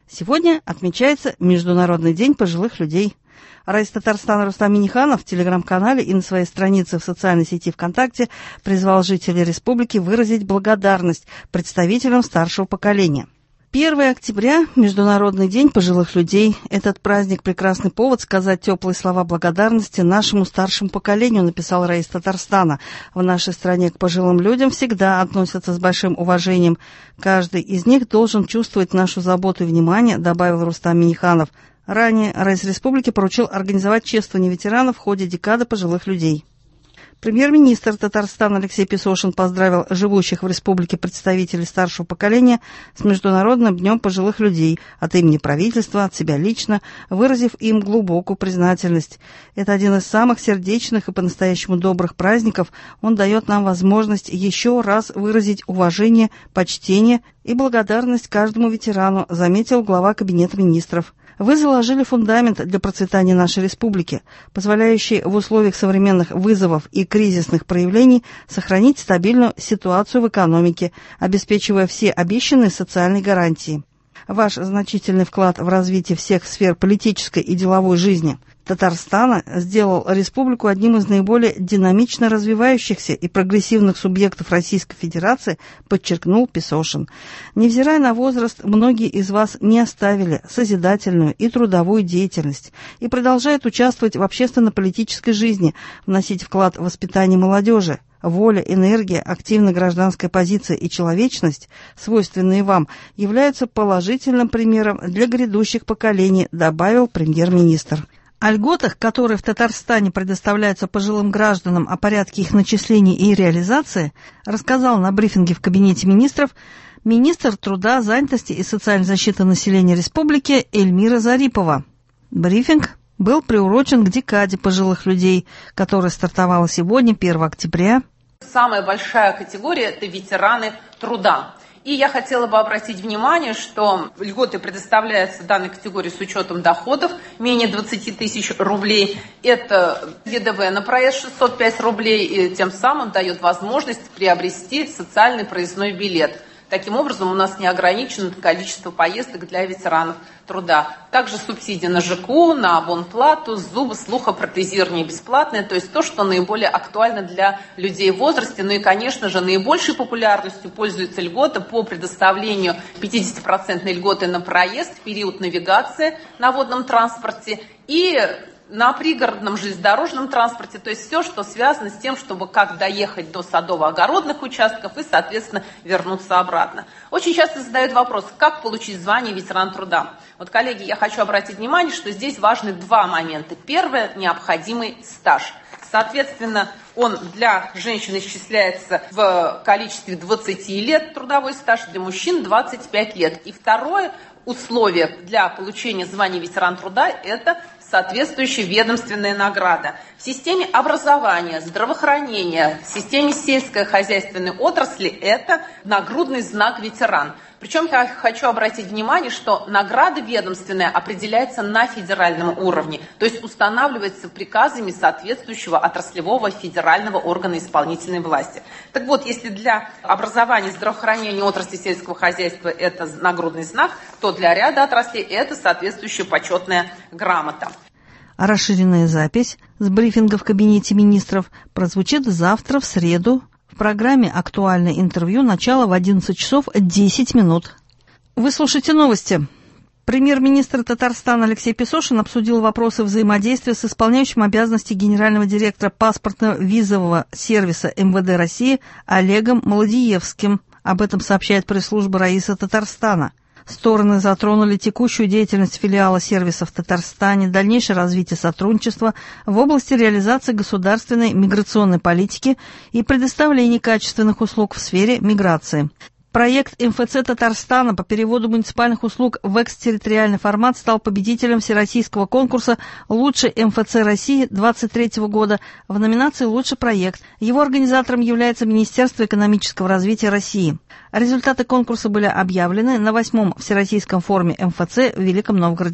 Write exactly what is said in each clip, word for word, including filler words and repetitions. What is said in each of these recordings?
Сегодня отмечается Международный день пожилых людей. Раис Татарстана Рустам Минниханов в телеграм-канале и на своей странице в социальной сети ВКонтакте призвал жителей республики выразить благодарность представителям старшего поколения. первое октября – Международный день пожилых людей. Этот праздник – прекрасный повод сказать теплые слова благодарности нашему старшему поколению, написал Раис Татарстана. В нашей стране к пожилым людям всегда относятся с большим уважением. Каждый из них должен чувствовать нашу заботу и внимание, добавил Рустам Минниханов. Ранее Раис Республики поручил организовать чествование ветеранов в ходе декады пожилых людей. Премьер-министр Татарстана Алексей Песошин поздравил живущих в республике представителей старшего поколения с Международным днем пожилых людей от имени правительства, от себя лично, выразив им глубокую признательность. Это один из самых сердечных и по-настоящему добрых праздников. Он дает нам возможность еще раз выразить уважение, почтение и благодарность каждому ветерану, заметил глава Кабинета министров. Вы заложили фундамент для процветания нашей республики, позволяющий в условиях современных вызовов и кризисных проявлений сохранить стабильную ситуацию в экономике, обеспечивая все обещанные социальные гарантии. Ваш значительный вклад в развитие всех сфер политической и деловой жизни Татарстана сделал республику одним из наиболее динамично развивающихся и прогрессивных субъектов Российской Федерации, подчеркнул Песошин. Невзирая на возраст, многие из вас не оставили созидательную и трудовую деятельность и продолжают участвовать в общественно-политической жизни, вносить вклад в воспитание молодежи. Воля, энергия, активная гражданская позиция и человечность, свойственные вам, являются положительным примером для грядущих поколений, добавил премьер-министр. О льготах, которые в Татарстане предоставляются пожилым гражданам, о порядке их начисления и реализации, рассказал на брифинге в Кабинете министров министр труда, занятости и социальной защиты населения республики Эльмира Зарипова. Брифинг был приурочен к декаде пожилых людей, которая стартовала сегодня, первого октября. Самая большая категория – это ветераны труда. И я хотела бы обратить внимание, что льготы предоставляются данной категории с учетом доходов менее двадцати тысяч рублей. Это ВДВ на проезд шестьсот пять рублей, и тем самым дает возможность приобрести социальный проездной билет. Таким образом, у нас не ограничено количество поездок для ветеранов труда. Также субсидия на ЖКУ, на абонплату, зубы, слухопротезирование бесплатное, то есть то, что наиболее актуально для людей в возрасте. Ну и, конечно же, наибольшей популярностью пользуется льгота по предоставлению пятидесятипроцентной льготы на проезд в период навигации на водном транспорте и на пригородном железнодорожном транспорте, то есть все, что связано с тем, чтобы как доехать до садово-огородных участков и, соответственно, вернуться обратно. Очень часто задают вопрос, как получить звание ветеран труда. Вот, коллеги, я хочу обратить внимание, что здесь важны два момента. Первое – необходимый стаж. Соответственно, он для женщин исчисляется в количестве двадцати лет трудовой стаж, для мужчин двадцать пять лет. И второе условие для получения звания ветеран труда – это соответствующая ведомственная награда. В системе образования, здравоохранения, в системе сельскохозяйственной отрасли это нагрудный знак ветеран. Причем я хочу обратить внимание, что награда ведомственная определяется на федеральном уровне, то есть устанавливается приказами соответствующего отраслевого федерального органа исполнительной власти. Так вот, если для образования, здравоохранения, отрасли сельского хозяйства это нагрудный знак, то для ряда отраслей это соответствующая почетная грамота. А расширенная запись с брифинга в Кабинете министров прозвучит завтра, в среду, в программе «Актуальное интервью», начало в одиннадцать часов десять минут. Вы слушаете новости. Премьер-министр Татарстана Алексей Песошин обсудил вопросы взаимодействия с исполняющим обязанности генерального директора паспортно-визового сервиса эм вэ дэ России Олегом Молодиевским. Об этом сообщает пресс-служба Раиса Татарстана. Стороны затронули текущую деятельность филиала сервиса в Татарстане, дальнейшее развитие сотрудничества в области реализации государственной миграционной политики и предоставления качественных услуг в сфере миграции. Проект эм эф цэ Татарстана по переводу муниципальных услуг в экстерриториальный формат стал победителем всероссийского конкурса «Лучший эм эф цэ России» двадцать третьего года в номинации «Лучший проект». Его организатором является Министерство экономического развития России. Результаты конкурса были объявлены на восьмом Всероссийском форуме эм эф цэ в Великом Новгороде.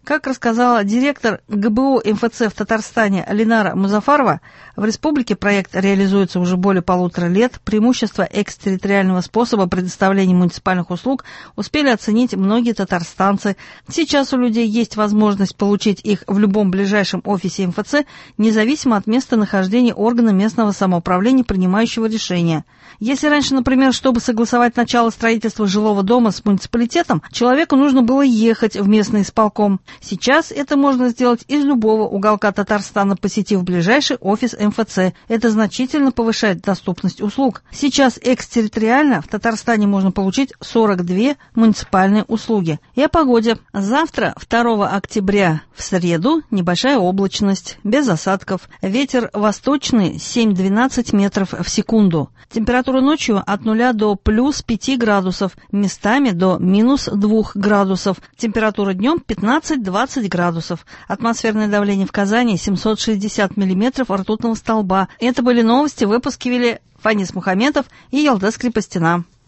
Как рассказала директор ГБО МФЦ в Татарстане Ленара Музафарова, в республике проект реализуется уже более полутора лет. Преимущества экстерриториального способа предоставления муниципальных услуг успели оценить многие татарстанцы. Сейчас у людей есть возможность получить их в любом ближайшем офисе МФЦ, независимо от места нахождения органа местного самоуправления, принимающего решения. Если раньше, например, чтобы согласовать начало строительства жилого дома с муниципалитетом, человеку нужно было ехать в местный исполком. Сейчас это можно сделать из любого уголка Татарстана, посетив ближайший офис МФЦ. Это значительно повышает доступность услуг. Сейчас экстерриториально в Татарстане можно получить сорок две муниципальные услуги. И о погоде. Завтра, второго октября, в среду, небольшая облачность, без осадков. Ветер восточный семь-двенадцать метров в секунду. Температура ночью от нуля до плюс пяти градусов, местами до минус двух градусов. Температура днем пятнадцать-двадцать градусов. Атмосферное давление в Казани семьсот шестьдесят миллиметров ртутного столба. Это были новости, выпуски вели Фанис Мухаметов и Ялдас Крепостина.